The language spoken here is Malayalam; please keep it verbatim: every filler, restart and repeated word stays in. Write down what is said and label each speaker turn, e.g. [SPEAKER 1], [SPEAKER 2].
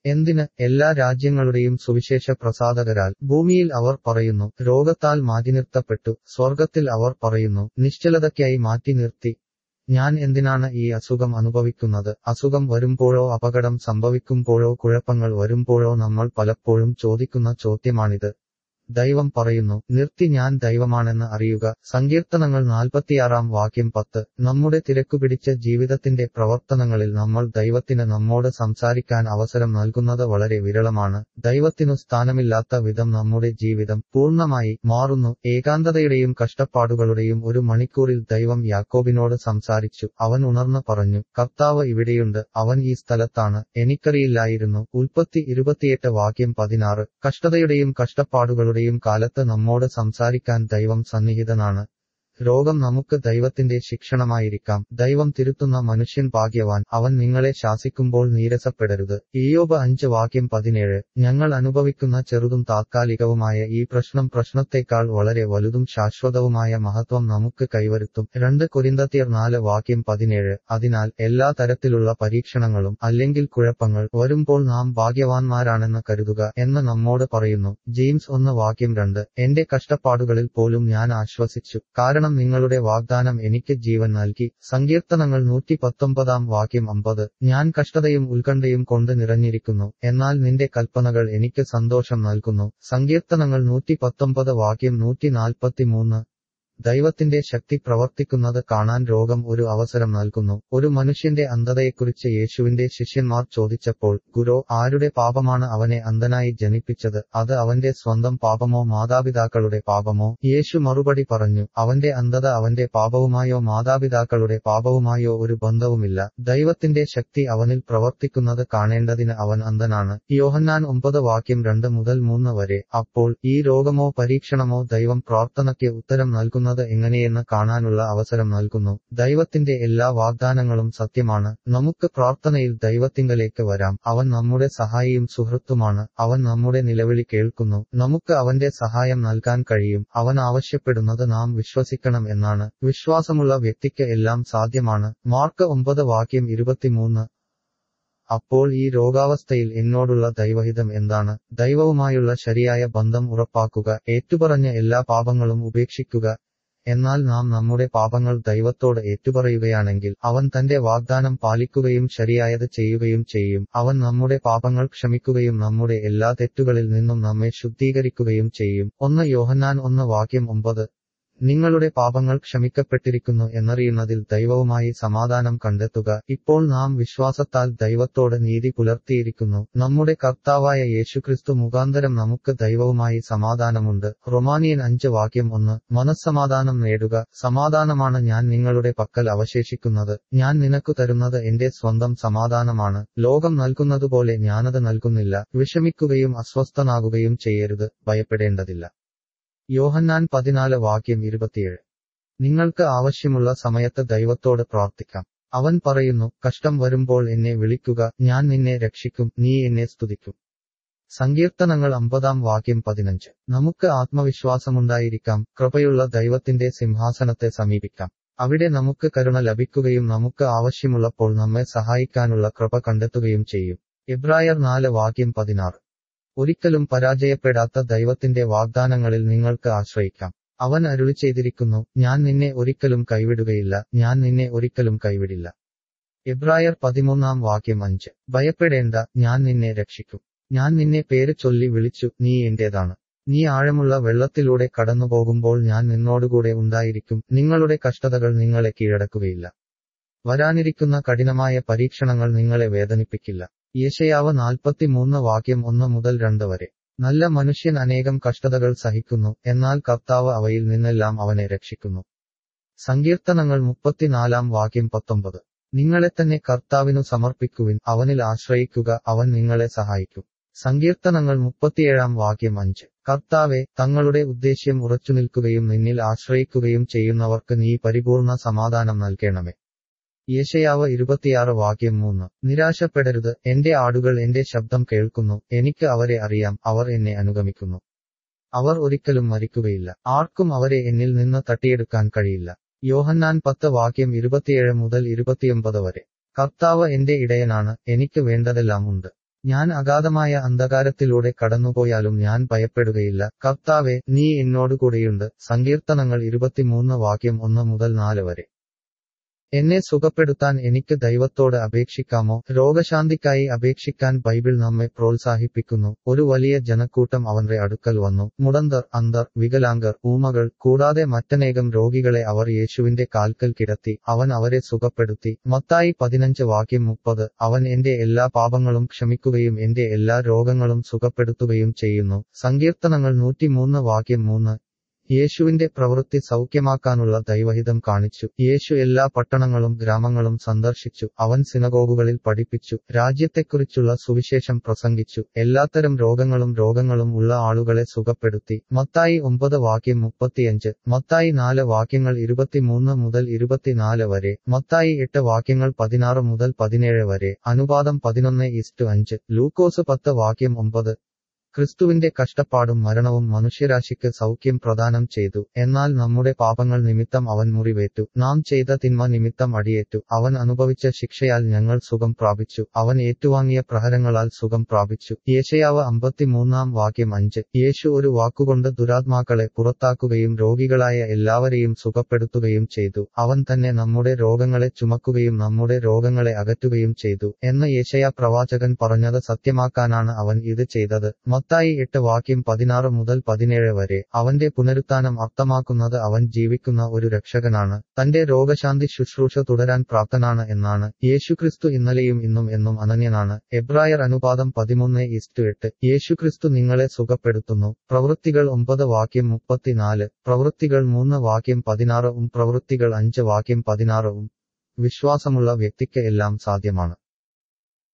[SPEAKER 1] എന്തിന്? എല്ലാ രാജ്യങ്ങളുടെയും സുവിശേഷ പ്രസാധകരാൽ. ഭൂമിയിൽ അവർ പറയുന്നു, രോഗത്താൽ മാറ്റിനിർത്തപ്പെട്ടു. സ്വർഗത്തിൽ അവർ പറയുന്നു, നിശ്ചലതയ്ക്കായി മാറ്റി നിർത്തി. ഞാൻ എന്തിനാണ് ഈ അസുഖം അനുഭവിക്കുന്നത്? അസുഖം വരുമ്പോഴോ അപകടം സംഭവിക്കുമ്പോഴോ കുഴപ്പങ്ങൾ വരുമ്പോഴോ നമ്മൾ പലപ്പോഴും ചോദിക്കുന്ന ചോദ്യമാണിത്. ദൈവം പറയുന്നു, നിർത്തി, ഞാൻ ദൈവമാണെന്ന് അറിയുക. സങ്കീർത്തനങ്ങൾ നാൽപ്പത്തിയാറാം വാക്യം പത്ത്. നമ്മുടെ തിരക്കുപിടിച്ച ജീവിതത്തിന്റെ പ്രവർത്തനങ്ങളിൽ നമ്മൾ ദൈവത്തിന് നമ്മോട് സംസാരിക്കാൻ അവസരം നൽകുന്നത് വളരെ വിരളമാണ്. ദൈവത്തിനു സ്ഥാനമില്ലാത്ത വിധം നമ്മുടെ ജീവിതം പൂർണ്ണമായി മാറുന്നു. ഏകാന്തതയുടെയും കഷ്ടപ്പാടുകളുടെയും ഒരു മണിക്കൂറിൽ ദൈവം യാക്കോബിനോട് സംസാരിച്ചു. അവൻ ഉണർന്ന് പറഞ്ഞു, കർത്താവ് ഇവിടെയുണ്ട്, അവൻ ഈ സ്ഥലത്താണ്, എനിക്കറിയില്ലായിരുന്നു. ഉൽപ്പത്തി ഇരുപത്തിയെട്ട് വാക്യം പതിനാറ്. കഷ്ടതയുടെയും കഷ്ടപ്പാടുകളുടെയും കാലത്ത് നമ്മോട് സംസാരിക്കാൻ ദൈവം സന്നിഹിതനാണ്. രോഗം നമുക്ക് ദൈവത്തിന്റെ ശിക്ഷണമായിരിക്കാം. ദൈവം തിരുത്തുന്ന മനുഷ്യൻ ഭാഗ്യവാൻ. അവൻ നിങ്ങളെ ശാസിക്കുമ്പോൾ നീരസപ്പെടരുത്. ഇയ്യോബ് അഞ്ച് വാക്യം പതിനേഴ്. ഞങ്ങൾ അനുഭവിക്കുന്ന ചെറുതും താത്കാലികവുമായ ഈ പ്രശ്നം പ്രശ്നത്തേക്കാൾ വളരെ വലുതും ശാശ്വതവുമായ മഹത്വം നമുക്ക് കൈവരുത്തും. രണ്ട് കൊരിന്ത്യർ നാല് വാക്യം പതിനേഴ്. അതിനാൽ എല്ലാ തരത്തിലുള്ള പരീക്ഷണങ്ങളും അല്ലെങ്കിൽ കുഴപ്പങ്ങൾ വരുമ്പോൾ നാം ഭാഗ്യവാന്മാരാണെന്ന് കരുതുക എന്ന് നമ്മോട് പറയുന്നു. ജെയിംസ് ഒന്ന് വാക്യം രണ്ട്. എന്റെ കഷ്ടപ്പാടുകളിൽ പോലും ഞാൻ ആശ്വസിച്ചു, കാരണം നിങ്ങളുടെ വാഗ്ദാനം എനിക്ക് ജീവൻ നൽകി. സങ്കീർത്തനങ്ങൾ നൂറ്റി പത്തൊമ്പതാം വാക്യം അമ്പത്. ഞാൻ കഷ്ടതയും ഉത്കണ്ഠയും കൊണ്ട് നിറഞ്ഞിരിക്കുന്നു, എന്നാൽ നിന്റെ കൽപ്പനകൾ എനിക്ക് സന്തോഷം നൽകുന്നു. സങ്കീർത്തനങ്ങൾ നൂറ്റി പത്തൊമ്പത് വാക്യം നൂറ്റി നാൽപ്പത്തിമൂന്ന്. ദൈവത്തിന്റെ ശക്തി പ്രവർത്തിക്കുന്നത് കാണാൻ രോഗം ഒരു അവസരം നൽകുന്നു. ഒരു മനുഷ്യന്റെ അന്ധതയെക്കുറിച്ച് യേശുവിന്റെ ശിഷ്യന്മാർ ചോദിച്ചപ്പോൾ, ഗുരോ, ആരുടെ പാപമാണ് അവനെ അന്ധനായി ജനിപ്പിച്ചത്? അത് അവന്റെ സ്വന്തം പാപമോ മാതാപിതാക്കളുടെ പാപമോ? യേശു മറുപടി പറഞ്ഞു, അവന്റെ അന്ധത അവന്റെ പാപവുമായോ മാതാപിതാക്കളുടെ പാപവുമായോ ഒരു ബന്ധവുമില്ല. ദൈവത്തിന്റെ ശക്തി അവനിൽ പ്രവർത്തിക്കുന്നത് കാണേണ്ടതിന് അവൻ അന്ധനാണ്. യോഹന്നാൻ ഒമ്പത് വാക്യം രണ്ട് മുതൽ മൂന്ന് വരെ. അപ്പോൾ ഈ രോഗമോ പരീക്ഷണമോ ദൈവം പ്രാർത്ഥനയ്ക്ക് ഉത്തരം നൽകുന്നു എങ്ങനെയെന്ന് കാണാനുള്ള അവസരം നൽകുന്നു. ദൈവത്തിന്റെ എല്ലാ വാഗ്ദാനങ്ങളും സത്യമാണ്. നമുക്ക് പ്രാർത്ഥനയിൽ ദൈവത്തിങ്കലേക്ക് വരാം. അവൻ നമ്മുടെ സഹായിയും സുഹൃത്തുമാണ്. അവൻ നമ്മുടെ നിലവിളി കേൾക്കുന്നു. നമുക്ക് അവന്റെ സഹായം നൽകാൻ കഴിയും. അവൻ ആവശ്യപ്പെടുന്നത് നാം വിശ്വസിക്കണം എന്നാണ്. വിശ്വാസമുള്ള വ്യക്തിക്ക് എല്ലാം സാധ്യമാണ്. മാർക്ക് ഒമ്പത് വാക്യം ഇരുപത്തിമൂന്ന്. അപ്പോൾ ഈ രോഗാവസ്ഥയിൽ എന്നോടുള്ള ദൈവഹിതം എന്താണ്? ദൈവവുമായുള്ള ശരിയായ ബന്ധം ഉറപ്പാക്കുക, ഏറ്റുപറഞ്ഞ എല്ലാ പാപങ്ങളും ഉപേക്ഷിക്കുക. എന്നാൽ നാം നമ്മുടെ പാപങ്ങൾ ദൈവത്തോട് ഏറ്റുപറയുകയാണെങ്കിൽ അവൻ തന്റെ വാഗ്ദാനം പാലിക്കുകയും ശരിയായത് ചെയ്യുകയും ചെയ്യും. അവൻ നമ്മുടെ പാപങ്ങൾ ക്ഷമിക്കുകയും നമ്മുടെ എല്ലാ തെറ്റുകളിൽ നിന്നും നമ്മെ ശുദ്ധീകരിക്കുകയും ചെയ്യും. ഒന്ന് യോഹന്നാൻ ഒന്ന് വാക്യം ഒമ്പത്. നിങ്ങളുടെ പാപങ്ങൾ ക്ഷമിക്കപ്പെട്ടിരിക്കുന്നു എന്നറിയുന്നതിൽ ദൈവവുമായി സമാധാനം കണ്ടെത്തുക. ഇപ്പോൾ നാം വിശ്വാസത്താൽ ദൈവത്തോട് നീതി പുലർത്തിയിരിക്കുന്നു. നമ്മുടെ കർത്താവായ യേശുക്രിസ്തു മുഖാന്തരം നമുക്ക് ദൈവവുമായി സമാധാനമുണ്ട്. റൊമാനിയൻ അഞ്ച് വാക്യം ഒന്ന്. മനസ്സമാധാനം നേടുക. സമാധാനമാണ് ഞാൻ നിങ്ങളുടെ പക്കൽ അവശേഷിക്കുന്നത്. ഞാൻ നിനക്കു തരുന്നത് എന്റെ സ്വന്തം സമാധാനമാണ്. ലോകം നൽകുന്നതുപോലെ ഞാനത് നൽകുന്നില്ല. വിഷമിക്കുകയും അസ്വസ്ഥനാകുകയും ചെയ്യരുത്. ഭയപ്പെടേണ്ടതില്ല. യോഹന്നാൻ പതിനാല് വാക്യം ഇരുപത്തിയേഴ്. നിങ്ങൾക്ക് ആവശ്യമുള്ള സമയത്ത് ദൈവത്തോട് പ്രാർത്ഥിക്കാം. അവൻ പറയുന്നു, കഷ്ടം വരുമ്പോൾ എന്നെ വിളിക്കുക, ഞാൻ നിന്നെ രക്ഷിക്കും, നീ എന്നെ സ്തുതിക്കും. സങ്കീർത്തനങ്ങൾ അമ്പതാം വാക്യം പതിനഞ്ച്. നമുക്ക് ആത്മവിശ്വാസമുണ്ടായിരിക്കാം. കൃപയുള്ള ദൈവത്തിന്റെ സിംഹാസനത്തെ സമീപിക്കാം. അവിടെ നമുക്ക് കരുണ ലഭിക്കുകയും നമുക്ക് ആവശ്യമുള്ളപ്പോൾ നമ്മെ സഹായിക്കാനുള്ള കൃപ കണ്ടെത്തുകയും ചെയ്യും. എബ്രായർ നാല് വാക്യം പതിനാറ്. ഒരിക്കലും പരാജയപ്പെടാത്ത ദൈവത്തിന്റെ വാഗ്ദാനങ്ങളിൽ നിങ്ങൾക്ക് ആശ്രയിക്കാം. അവൻ അരുളി ചെയ്തിരിക്കുന്നു, ഞാൻ നിന്നെ ഒരിക്കലും കൈവിടുകയില്ല, ഞാൻ നിന്നെ ഒരിക്കലും കൈവിടില്ല. എബ്രായർ പതിമൂന്നാം വാക്യം അഞ്ച്. ഭയപ്പെടേണ്ട, ഞാൻ നിന്നെ രക്ഷിക്കും. ഞാൻ നിന്നെ പേര് ചൊല്ലി വിളിച്ചു, നീ എന്റേതാണ്. നീ ആഴമുള്ള വെള്ളത്തിലൂടെ കടന്നുപോകുമ്പോൾ ഞാൻ നിന്നോടുകൂടെ ഉണ്ടായിരിക്കും. നിങ്ങളുടെ കഷ്ടതകൾ നിങ്ങളെ കീഴടക്കുകയില്ല. വരാനിരിക്കുന്ന കഠിനമായ പരീക്ഷണങ്ങൾ നിങ്ങളെ വേദനിപ്പിക്കില്ല. യെശയ്യാവ് നാൽപ്പത്തിമൂന്ന് വാക്യം ഒന്ന് മുതൽ രണ്ട് വരെ. നല്ല മനുഷ്യൻ അനേകം കഷ്ടതകൾ സഹിക്കുന്നു, എന്നാൽ കർത്താവ് അവയിൽ നിന്നെല്ലാം അവനെ രക്ഷിക്കുന്നു. സങ്കീർത്തനങ്ങൾ മുപ്പത്തിനാലാം വാക്യം പത്തൊമ്പത്. നിങ്ങളെ തന്നെ കർത്താവിനു സമർപ്പിക്കുവിൻ, അവനിൽ ആശ്രയിക്കുക, അവൻ നിങ്ങളെ സഹായിക്കും. സങ്കീർത്തനങ്ങൾ മുപ്പത്തിയേഴാം വാക്യം അഞ്ച്. കർത്താവേ, തങ്ങളുടെ ഉദ്ദേശ്യം ഉറച്ചുനിൽക്കുകയും നിന്നിൽ ആശ്രയിക്കുകയും ചെയ്യുന്നവർക്ക് നീ പരിപൂർണ സമാധാനം നൽകണമേ. യെശയ്യാവ് ഇരുപത്തിയാറ് വാക്യം മൂന്ന്. നിരാശപ്പെടരുത്, എന്റെ ആടുകൾ എന്റെ ശബ്ദം കേൾക്കുന്നു, എനിക്ക് അവരെ അറിയാം, അവർ എന്നെ അനുഗമിക്കുന്നു. അവർ ഒരിക്കലും മരിക്കുകയില്ല, ആർക്കും അവരെ എന്നിൽ നിന്ന് തട്ടിയെടുക്കാൻ കഴിയില്ല. യോഹന്നാൻ പത്ത് വാക്യം ഇരുപത്തിയേഴ് മുതൽ ഇരുപത്തിയൊമ്പത് വരെ. കർത്താവ് എന്റെ ഇടയനാണ്, എനിക്ക് വേണ്ടതെല്ലാം ഉണ്ട്. ഞാൻ അഗാധമായ അന്ധകാരത്തിലൂടെ കടന്നുപോയാലും ഞാൻ ഭയപ്പെടുകയില്ല. കർത്താവേ, നീ എന്നോടുകൂടെയുണ്ട്. സങ്കീർത്തനങ്ങൾ ഇരുപത്തിമൂന്ന് വാക്യം ഒന്ന് മുതൽ നാല് വരെ. എന്നെ സുഖപ്പെടുത്താൻ എനിക്ക് ദൈവത്തോട് അപേക്ഷിക്കാമോ? രോഗശാന്തിക്കായി അപേക്ഷിക്കാൻ ബൈബിൾ നമ്മെ പ്രോത്സാഹിപ്പിക്കുന്നു. ഒരു വലിയ ജനക്കൂട്ടം അവന്റെ അടുക്കൽ വന്നു. മുടന്തർ, അന്ധർ, വികലാംഗർ, ഊമകൾ കൂടാതെ മറ്റനേകം രോഗികളെ അവർ യേശുവിന്റെ കാൽക്കൽ കിടത്തി. അവൻ അവരെ സുഖപ്പെടുത്തി. മത്തായി പതിനഞ്ച് വാക്യം മുപ്പത്. അവൻ എന്റെ എല്ലാ പാപങ്ങളും ക്ഷമിക്കുകയും എന്റെ എല്ലാ രോഗങ്ങളും സുഖപ്പെടുത്തുകയും ചെയ്യുന്നു. സങ്കീർത്തനങ്ങൾ നൂറ്റിമൂന്ന് വാക്യം മൂന്ന്. യേശുവിന്റെ പ്രവൃത്തി സൗഖ്യമാക്കാനുള്ള ദൈവഹിതം കാണിച്ചു. യേശു എല്ലാ പട്ടണങ്ങളും ഗ്രാമങ്ങളും സന്ദർശിച്ചു. അവൻ സിനഗോഗുകളിൽ പഠിപ്പിച്ചു. രാജ്യത്തെക്കുറിച്ചുള്ള സുവിശേഷം പ്രസംഗിച്ചു. എല്ലാത്തരം രോഗങ്ങളും രോഗങ്ങളും ഉള്ള ആളുകളെ സുഖപ്പെടുത്തി. മത്തായി ഒമ്പത് വാക്യം മുപ്പത്തിയഞ്ച്. മത്തായി നാല് വാക്യങ്ങൾ ഇരുപത്തിമൂന്ന് മുതൽ ഇരുപത്തിനാല് വരെ. മത്തായി എട്ട് വാക്യങ്ങൾ പതിനാറ് മുതൽ പതിനേഴ് വരെ. അനുപാതം പതിനൊന്ന് ഇസ്റ്റു അഞ്ച്. ലൂക്കോസ് പത്ത് വാക്യം ഒമ്പത്. ക്രിസ്തുവിന്റെ കഷ്ടപ്പാടും മരണവും മനുഷ്യരാശിക്ക് സൗഖ്യം പ്രദാനം ചെയ്തു. എന്നാൽ നമ്മുടെ പാപങ്ങൾ നിമിത്തം അവൻ മുറിവേറ്റു. നാം ചെയ്ത തിന്മ നിമിത്തം അടിയേറ്റു. അവൻ അനുഭവിച്ച ശിക്ഷയാൽ ഞങ്ങൾ സുഖം പ്രാപിച്ചു. അവൻ ഏറ്റുവാങ്ങിയ പ്രഹരങ്ങളാൽ സുഖം പ്രാപിച്ചു. യെശയ്യാവ് അമ്പത്തിമൂന്നാം വാക്യം അഞ്ച്. യേശു ഒരു വാക്കുകൊണ്ട് ദുരാത്മാക്കളെ പുറത്താക്കുകയും രോഗികളായ എല്ലാവരെയും സുഖപ്പെടുത്തുകയും ചെയ്തു. അവൻ തന്നെ നമ്മുടെ രോഗങ്ങളെ ചുമക്കുകയും നമ്മുടെ രോഗങ്ങളെ അകറ്റുകയും ചെയ്തു എന്ന് യെശയ്യാ പ്രവാചകൻ പറഞ്ഞത് സത്യമാക്കാനാണ് അവൻ ഇത് ചെയ്തത്. മത്തായി എട്ട് വാക്യം പതിനാറ് മുതൽ പതിനേഴ് വരെ. അവന്റെ പുനരുത്ഥാനം അർത്ഥമാക്കുന്നത് അവൻ ജീവിക്കുന്ന ഒരു രക്ഷകനാണ്. തന്റെ രോഗശാന്തി ശുശ്രൂഷ തുടരാൻ പ്രാപ്തനാണ് എന്നാണ്. യേശുക്രിസ്തു ഇന്നലെയും ഇന്നും എന്നും അനന്യനാണ്. എബ്രായർ അനുപാതം പതിമൂന്ന് ഇസ്റ്റു എട്ട്. യേശുക്രിസ്തു നിങ്ങളെ സുഖപ്പെടുത്തുന്നു. പ്രവൃത്തികൾ ഒമ്പത് വാക്യം മുപ്പത്തിനാല്. പ്രവൃത്തികൾ മൂന്ന് വാക്യം പതിനാറ് ഉം പ്രവൃത്തികൾ അഞ്ച് വാക്യം പതിനാറ് ഉം. വിശ്വാസമുള്ള വ്യക്തിക്ക് എല്ലാം സാധ്യമാണ്.